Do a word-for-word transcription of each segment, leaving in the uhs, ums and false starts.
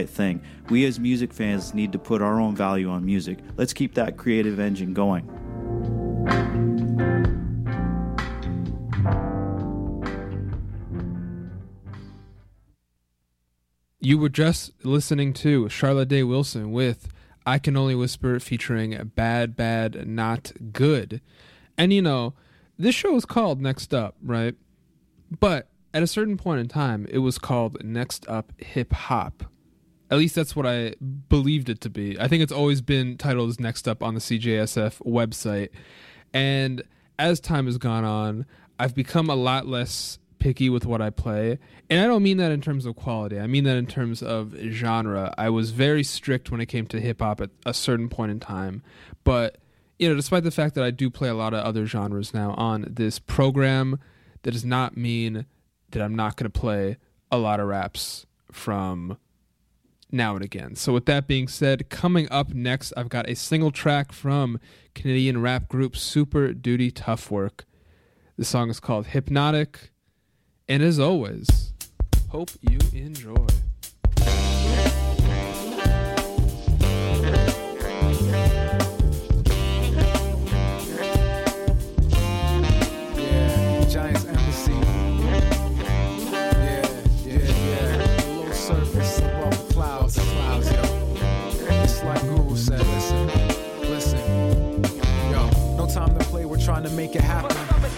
thing. We as music fans need to put our own value on music. Let's keep that creative engine going. You were just listening to Charlotte Day Wilson with I Can Only Whisper featuring Bad Bad Not Good. And you know, this show is called Next Up, right? But at a certain point in time, it was called Next Up Hip Hop. At least that's what I believed it to be. I think it's always been titled as Next Up on the C J S F website. And as time has gone on, I've become a lot less picky with what I play. And I don't mean that in terms of quality. I mean that in terms of genre. I was very strict when it came to hip hop at a certain point in time. But, you know, despite the fact that I do play a lot of other genres now on this program, that does not mean that I'm not going to play a lot of raps from now and again. So with that being said, coming up next, I've got a single track from Canadian rap group Super Duty Tough Work. The song is called Hypnotic. And as always, hope you enjoy. Yeah, Giants Embassy. Yeah, yeah, yeah. Low surface above the clouds, the clouds, yo. It's like Guru said, listen, listen. Yo, no time to play, we're trying to make it happen.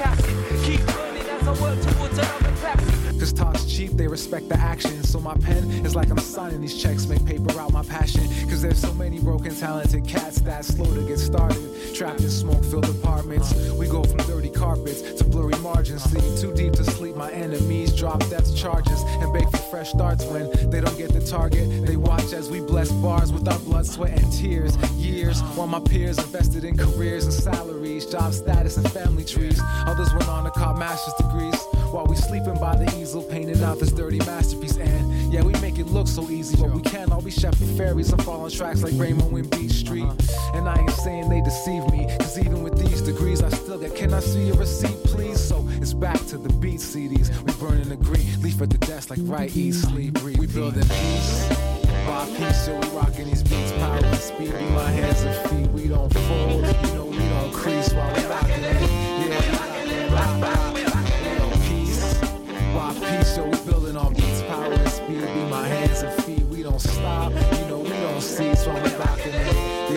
Keep learning as I work towards another taxi. Cause talk's cheap, they respect the action. So my pen is like I'm signing these checks, make paper out my passion. Cause there's so many broken, talented cats that slow to get started. Trapped in smoke-filled apartments. We go from dirty carpets to blurry margins. Sleep too deep to sleep, my enemies drop death charges and beg for fresh starts when they don't get the target. They watch as we bless bars with our blood, sweat, and tears. Years while my peers invested in careers and salaries, job status, and family trees. Others went on to cop master's degrees while we sleeping by the easel, painting out this dirty masterpiece. And yeah, we make it look so easy, but we can't all be chef and fairies and fall on tracks like Raymond in Beach Street. And I ain't saying they deceive me, cause even with these degrees, I still get, can I see your receipt, please? So it's back to the beat C Ds. We burning the green, leaf at the desk like right, eat, sleep, breathe. We building peace by piece, so we rocking these beats, power and speed. Be my hands and feet, we don't fold, you know we don't crease while we rocking it. Yeah, rock, rock, you know, peace by piece, so we building on beats, power and speed. Be my hands and feet, we don't stop, you know we don't cease while we rocking it.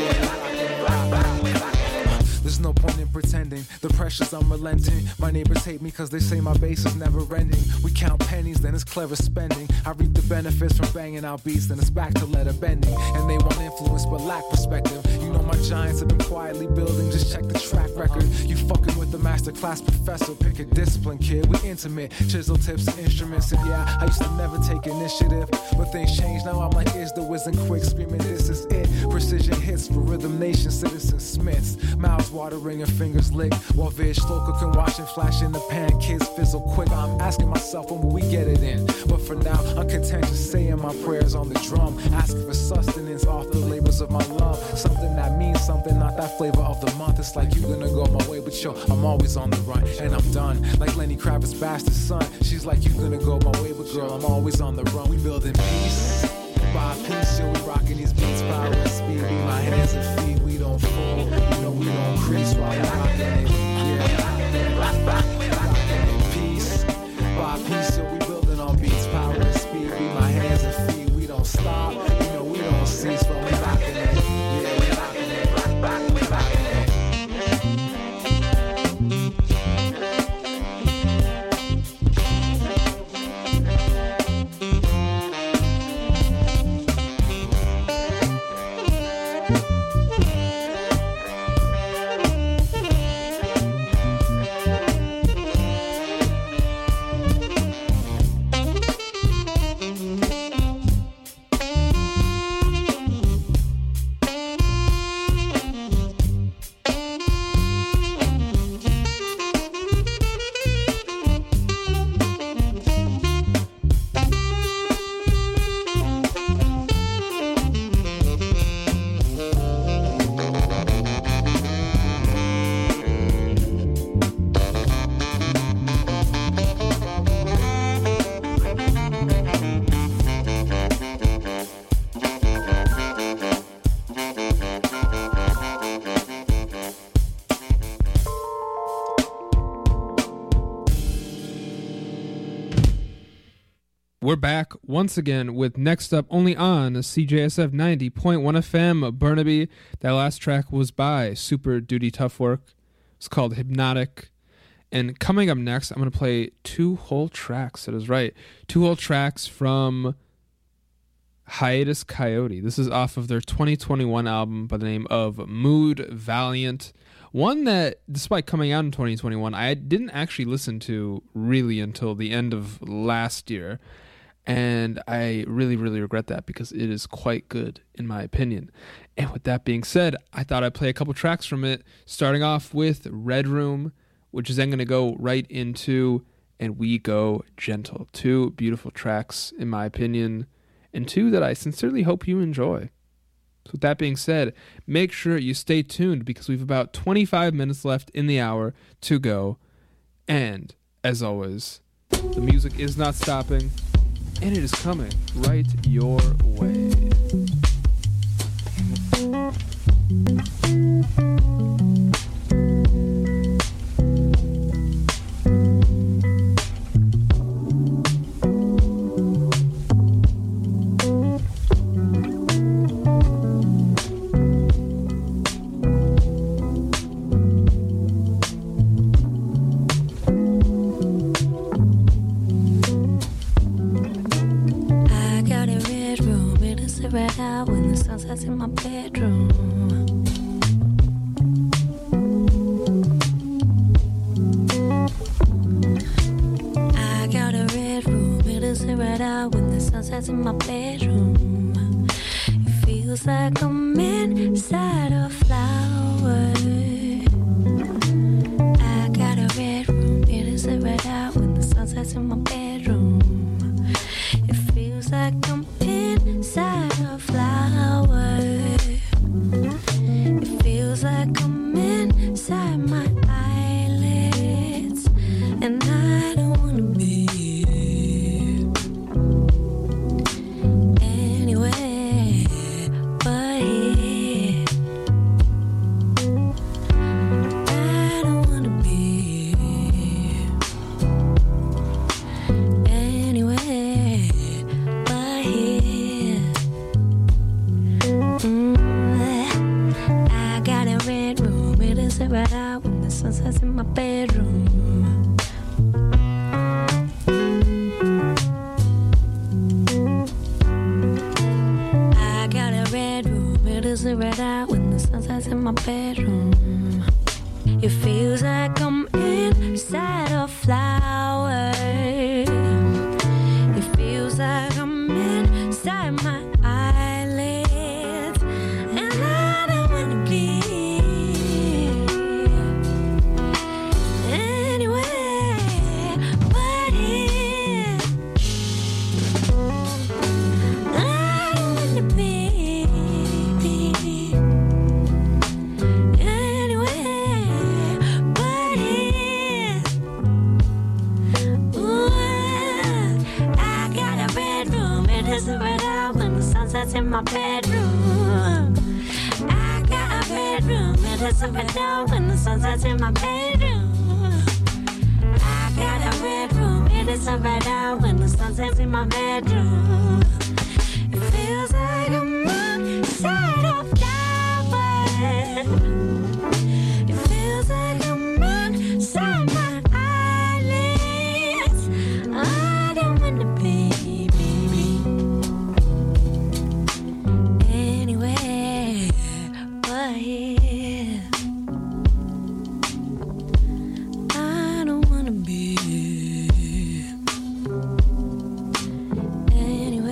Yeah, rock, rock, rock. There's no point in pretending, the pressure's unrelenting. My neighbors hate me cause they say my bass is never ending. We count pennies, then it's clever spending. I reap the benefits from banging out beats, then it's back to letter bending. And they want influence but lack perspective. You know my giants have been quietly building, just check the track record. You fucking with the masterclass professor, pick a discipline, kid. We intimate, chisel tips and instruments. And yeah, I used to never take initiative, but things change now. I'm like, is the whizzing quick, screaming this is it. Precision hits for Rhythm Nation, Citizen Smiths. Mouths watering and fingers lick, while Vig slow cooking, washing, flash in the pan, kids fizzle quick. I'm asking myself when will we get it in, but for now I'm content just saying my prayers on the drum, asking for sustenance off the labors of my love, something that means something, not that flavor of the month. It's like you gonna go my way, but yo, I'm always on the run, and I'm done. Like Lenny Kravitz's bastard son, she's like you gonna go my way, but girl, I'm always on the run. We building peace by piece, yo, we rocking these beats, power and speed. Be my hands and feet, we don't fall, you know we don't crease while we rocking it. Yeah, rocking it. Peace by piece, yo, we building on beats, power and speed. Be my hands and feet, we don't stop, you know we don't cease while we rocking it. Yeah, we rocking it, rock, rock, we rocking it. we're back once again with Next Up, only on C J S F ninety point one F M Burnaby. That last track was by Super Duty Tough Work. It's called Hypnotic. And coming up next, I'm going to play two whole tracks. That is right. Two whole tracks from Hiatus Coyote. This is off of their twenty twenty-one album by the name of Mood Valiant. One that, despite coming out in twenty twenty-one, I didn't actually listen to really until the end of last year. And I really, really regret that because it is quite good, in my opinion. And with that being said, I thought I'd play a couple tracks from it, starting off with Red Room, which is then going to go right into And We Go Gentle. Two beautiful tracks, in my opinion, and two that I sincerely hope you enjoy. So with that being said, make sure you stay tuned because we have about twenty-five minutes left in the hour to go. And, as always, the music is not stopping, and it is coming right your way. In my bedroom, I got a red room. It is right out when the sun sets in my bedroom. It feels like I'm inside a flower. I got a red room. It is right out when the sun sets in my bedroom. It feels like I'm inside a flower. It feels like I'm inside my eyelids, and I don't wanna be anywhere but here. I don't wanna be anywhere but here. Mm. I got a red room, it is right out when the sun sets in my bedroom. I got a red room, it is right out when the sun sets in my bedroom. It feels like I'm inside a flower. It feels like I'm inside my eyelids, and I don't wanna be anywhere but here. I don't wanna be anywhere but here. Ooh, I got a red room. It is right out when the sun sets in my bedroom. I got a red room. It is right out when the sun sets in my bedroom. I got a red room. It is right out when the sun sets in my bedroom. It feels like I'm inside a flower. It feels like I'm inside my eyelids. I don't wanna be anywhere but here. I don't wanna be anywhere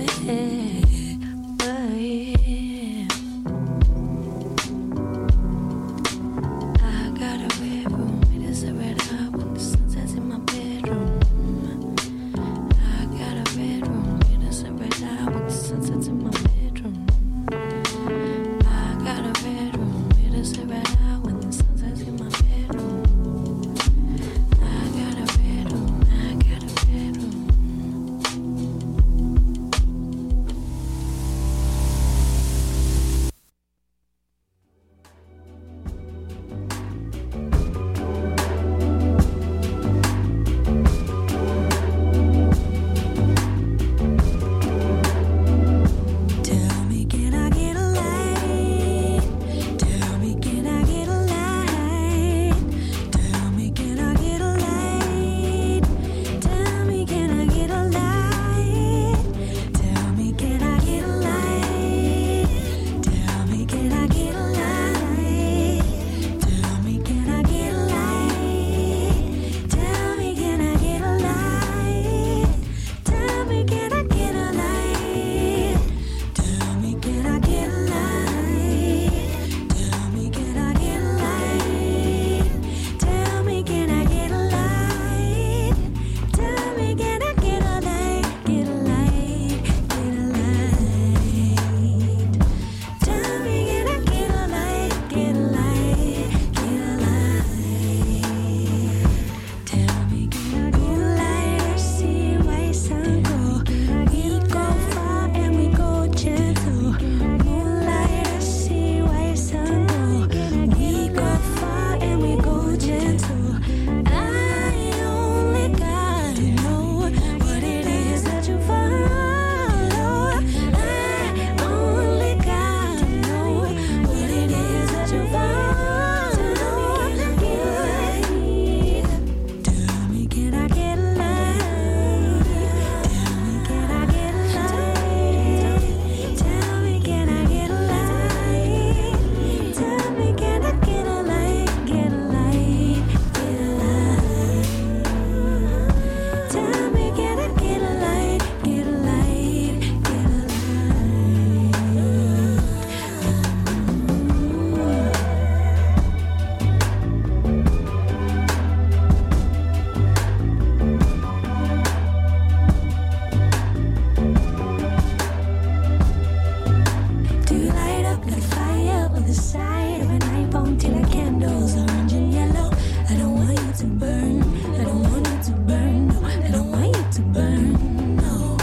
side of an iPhone till the candles orange and yellow. I don't want you to burn. I don't want you to burn. No, I don't want you to burn. No.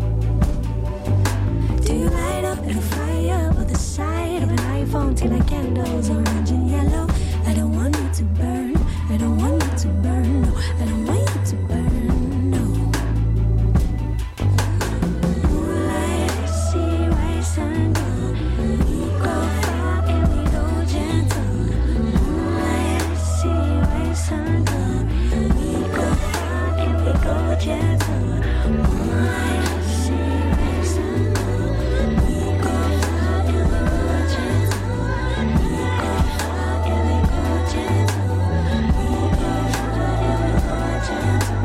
Do you light up in a fire on the side of an iPhone till the candles orange and yellow? I don't want you to burn. I don't want you to burn. No, I don't want you to burn. No. Moonlight, I see white sun. We go far and we go gentle. Moonlight, I see white sun. We go far and we go gentle. Moonlight, I see white sun. We go far and we go gentle. We go far and we go gentle. We go far and we go gentle.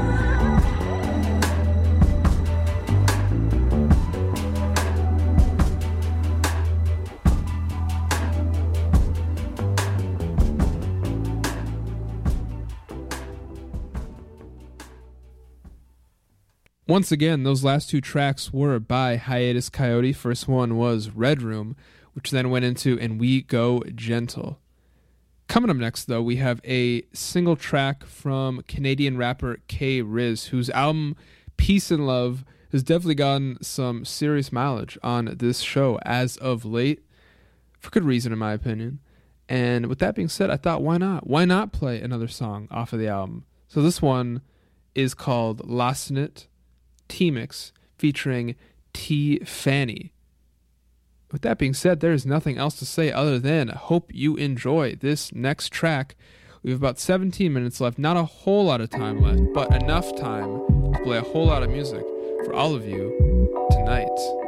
Once again, those last two tracks were by Hiatus Coyote. First one was Red Room, which then went into And We Go Gentle. Coming up next, though, we have a single track from Canadian rapper K Riz, whose album Peace and Love has definitely gotten some serious mileage on this show as of late, for good reason, in my opinion. And with that being said, I thought, why not? Why not play another song off of the album? So this one is called Lasnit T-Mix, featuring T Fanny. With that being said, there is nothing else to say other than hope you enjoy this next track. We have about seventeen minutes left, not a whole lot of time left, but enough time to play a whole lot of music for all of you tonight.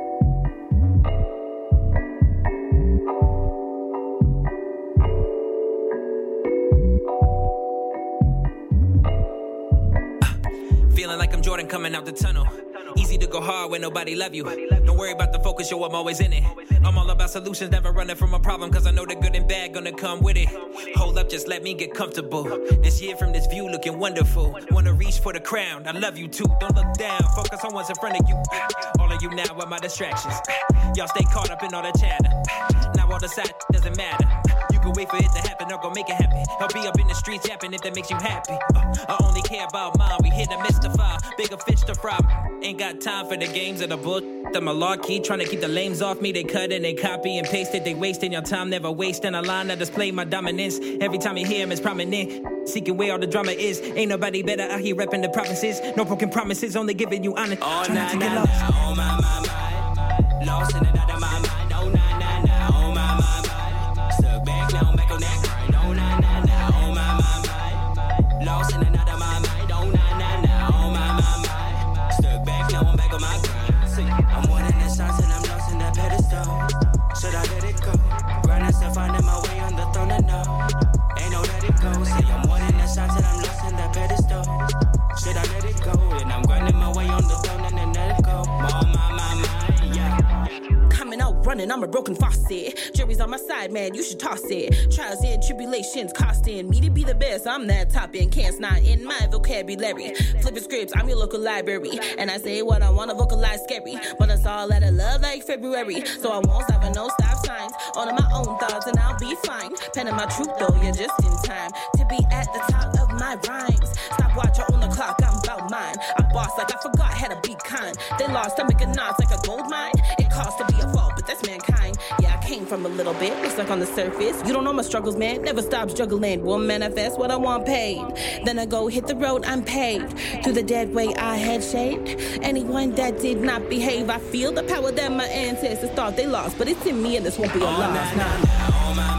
Feeling like I'm Jordan coming out the tunnel. Easy to go hard when nobody love you. Don't worry about the focus, yo, I'm always in it. I'm all about solutions, never running from a problem, cause I know the good and bad gonna come with it. Hold up, just let me get comfortable. This year from this view looking wonderful. Wanna reach for the crown, I love you too. Don't look down, focus on what's in front of you. All of you now are my distractions. Y'all stay caught up in all the chatter. Now all the side doesn't matter. You can wait for it to happen or go make it happen. I'll be up in the streets yapping if that makes you happy. uh, I only care about mine, we here to mystify. Bigger fish to fry. Ain't got time for the games and the bull. The malarkey trying to keep the lames off me. They cut and they copy and paste it. They wasting your time, never wasting a line. I display my dominance. Every time you hear him, it's prominent. Seeking where all the drama is. Ain't nobody better out here repping the provinces. No broken promises, only giving you honor. Oh, Try nah, not to nah, get lost. nah, oh, my, my, my. Lost in and out of my mind. Oh, nah, nah, nah, oh, my, my, my. Stuck back, now I'm back on that grind. Oh, nah, nah, nah, oh, my, my, my. Lost in and out of my mind. Oh, nah, nah, nah, oh, my, my, my. Stuck back, now I'm back on my grind. I'm one in the signs and I'm lost in that pedestal. Should I let it go? Grind myself, finding my way on the throne and no. Ain't no let it go. Say I'm one in the signs and I'm lost in that pedestal. Should I let it go? And I'm grinding my way on the throne and then let it go. Oh, my, my, my, yeah. Coming out running, I'm a broken faucet. Jury's on my side, man, you should toss it. Trials and tribulations costing me to be the best. I'm that top end, can't not in my vocabulary. Flipping scripts, I'm your local library. And I say what I want to vocalize scary. But it's all out of love like February. So I won't stop and no stop signs. All of my own thoughts and I'll be fine. Penning my truth though, you're just in time to be at the top of my rhymes. Stop watching on the clock, I'm about mine. I boss like I forgot how to be kind. They lost, I'm making knots like a gold mine. It costs to be a fault, but that's mankind. Yeah, I came from a little bit, it's like on the surface. You don't know my struggles, man, never stop struggling. Will manifest what I want paid. Then I go hit the road, I'm paved. Through the dead way I had shaped. Anyone that did not behave, I feel the power that my ancestors thought they lost. But it's in me and this won't be a oh, loss. Nah, nah, nah, oh, my,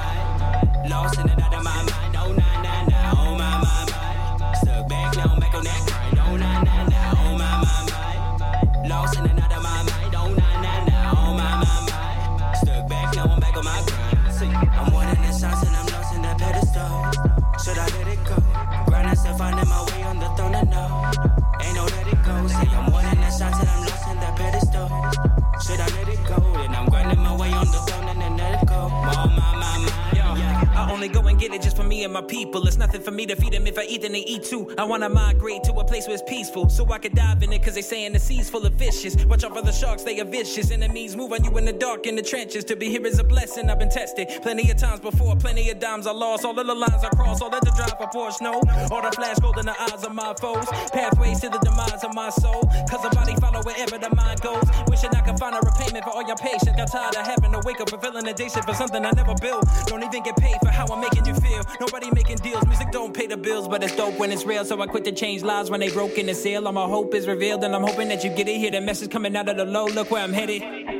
my, my. Lost in and out of my mind. Oh, nah, nah, nah, oh, my, my, my. Stuck back, now I'm back on that grind. Oh, nah, nah, nah, oh, my, my, my. Lost in and out of my mind. Oh, nah, nah, nah, oh, my, my, my. Stuck back, now I'm back on my grind. See, I'm one in the signs and I'm lost in that pedestal. Should I let it go? Grind myself, finding my way on the throne and no. Ain't no let it go. Say I'm one in the signs and I'm lost in that pedestal. Should I let it go? And I'm grinding my way on the throne and then let it go. Oh, my, my, my, yeah. I only go and get it just for me and my people. A It's nothing for me to feed them. If I eat, then they eat too. I wanna migrate to a place where it's peaceful, so I can dive in it, cause they saying the sea's full of fishes. Watch out for the sharks, they are vicious. Enemies move on you in the dark, in the trenches. To be here is a blessing, I've been tested plenty of times before. Plenty of dimes I lost, all of the lines I crossed. All of the drive I Porsche, no. All the flash gold in the eyes of my foes. Pathways to the demise of my soul, cause the body follow wherever the mind goes. Wishing I could find a repayment for all your patience. Got tired of having to wake up fulfilling a day shift for something I never built. Don't even get paid for how I'm making you feel. Nobody making deals, music don't pay the bills, but it's dope when it's real. So I quit to change lives when they broke in the seal. All my hope is revealed, and I'm hoping that you get it. Hear the message coming out of the low, look where I'm headed.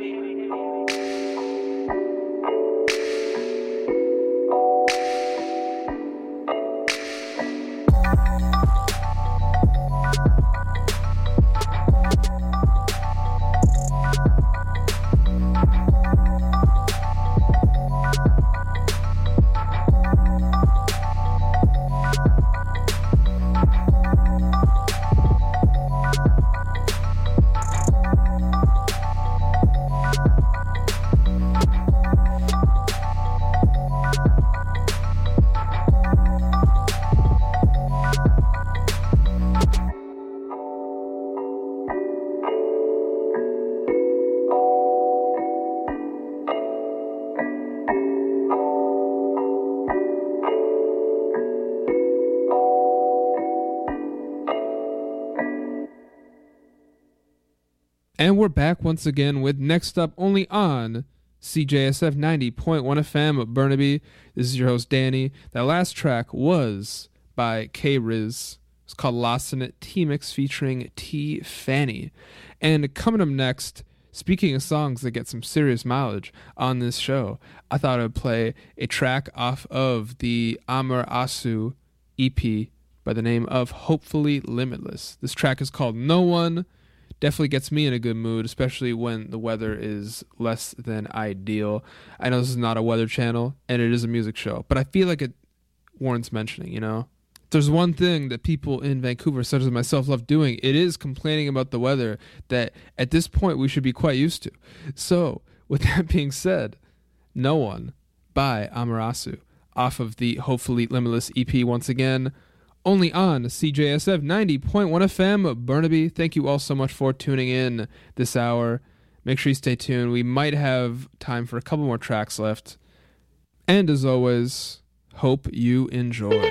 And we're back once again with Next Up, only on C J S F ninety point one F M Burnaby. This is your host, Danny. That last track was by K-Riz. It's called Lost in It T-Mix featuring T. Fanny. And coming up next, speaking of songs that get some serious mileage on this show, I thought I would play a track off of the Amar Asu E P by the name of Hopefully Limitless. This track is called No One. Definitely gets me in a good mood, especially when the weather is less than ideal. I know this is not a weather channel, and it is a music show, but I feel like it warrants mentioning, you know? If there's one thing that people in Vancouver, such as myself, love doing, it is complaining about the weather that at this point we should be quite used to. So, with that being said, No One by Amarasu off of the Hopefully Limitless E P once again, only on C J S F ninety point one F M Burnaby. Thank you all so much for tuning in this hour. Make sure you stay tuned. We might have time for a couple more tracks left. And as always, hope you enjoy.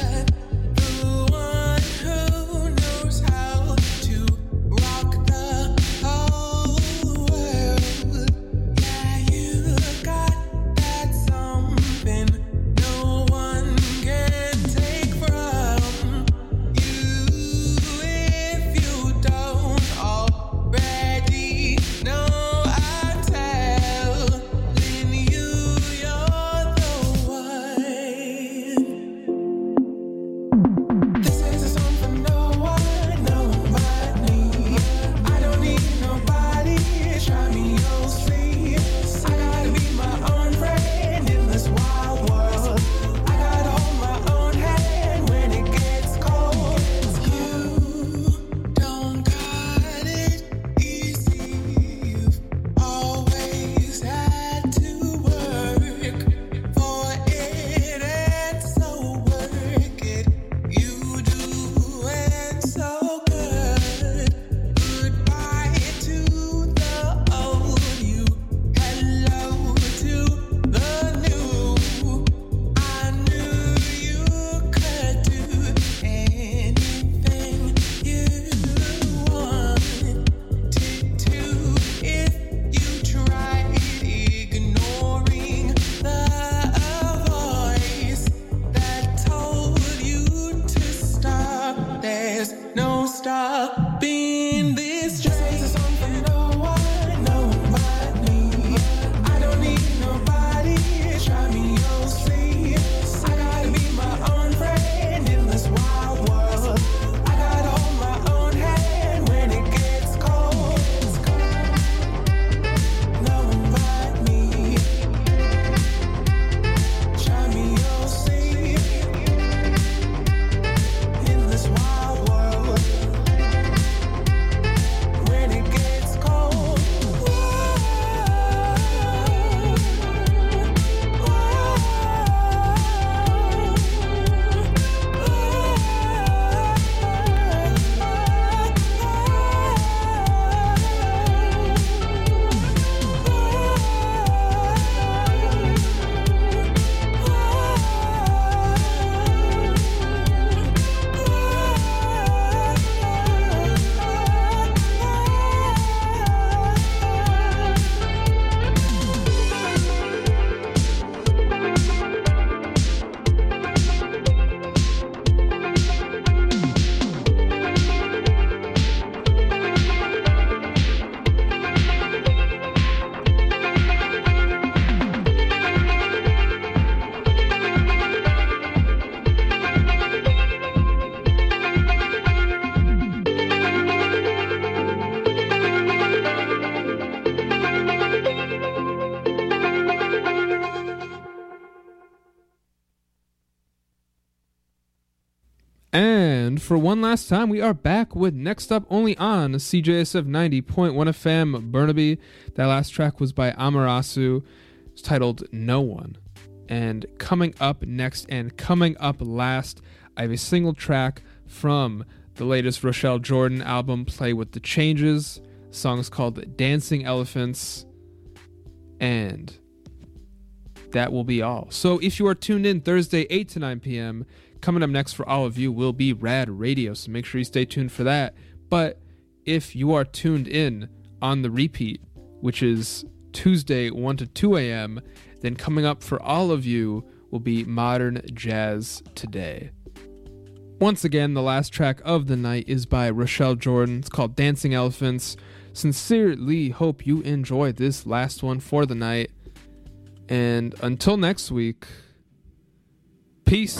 Who knows how to rock the And for one last time, we are back with Next Up only on C J S F ninety point one F M Burnaby. That last track was by Amarasu. It's titled No One. And coming up next and coming up last, I have a single track from the latest Rochelle Jordan album, Play With The Changes. The song is called Dancing Elephants. And that will be all. So if you are tuned in Thursday, eight to nine p.m., coming up next for all of you will be Rad Radio, so make sure you stay tuned for that. But if you are tuned in on the repeat, which is Tuesday, one to two a.m., then coming up for all of you will be Modern Jazz Today. Once again, the last track of the night is by Rochelle Jordan. It's called Dancing Elephants. Sincerely hope you enjoy this last one for the night. And until next week, peace.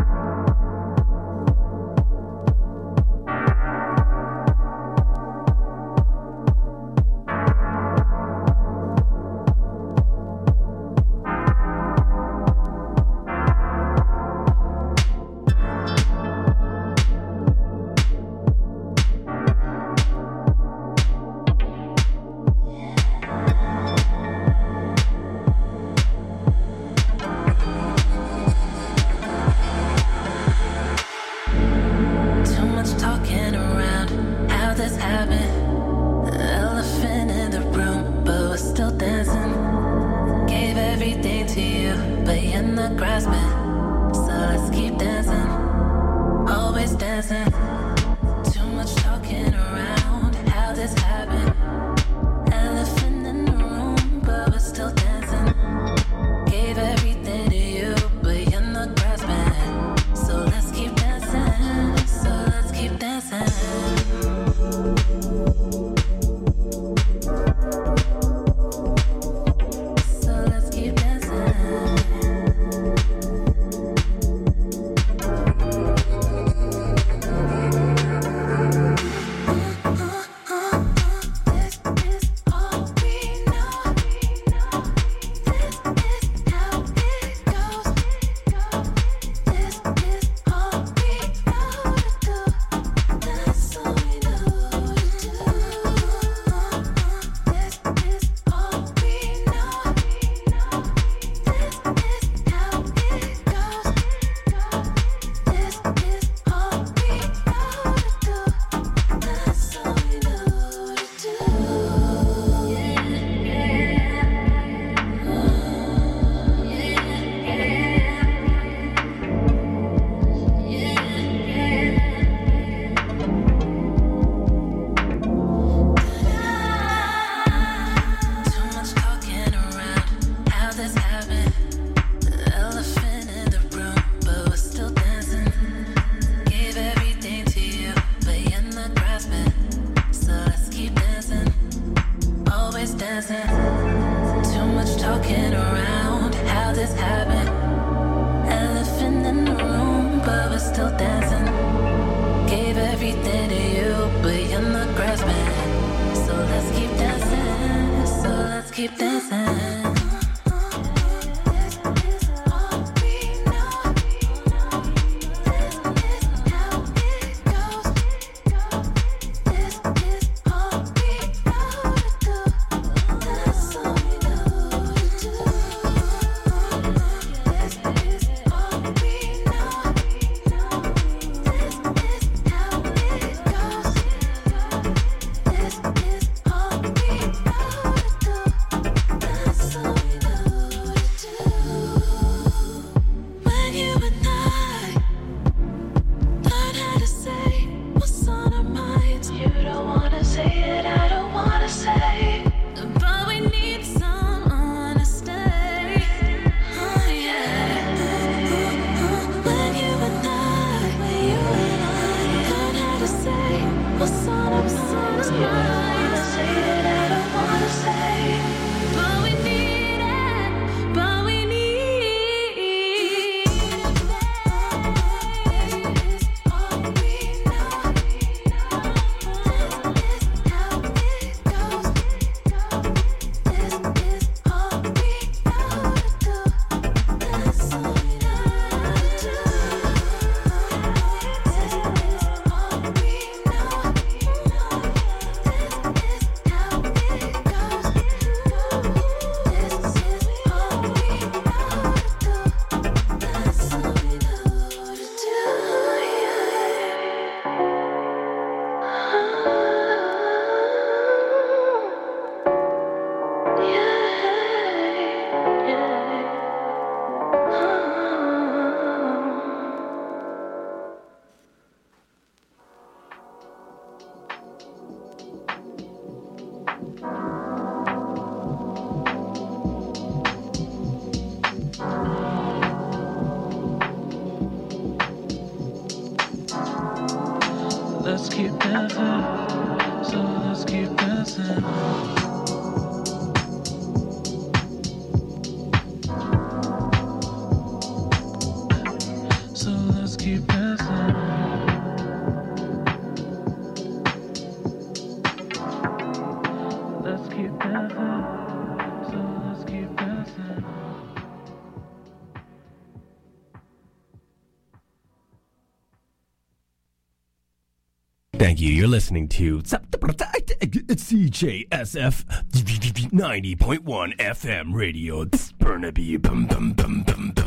Keep dancing. let's keep dancing. So let's keep dancing. So let's keep dancing. Let's keep dancing. So let's keep dancing. Thank you. You're listening to C J S F ninety point one F M radio. Burnaby. Bum, bum, bum, bum, bum.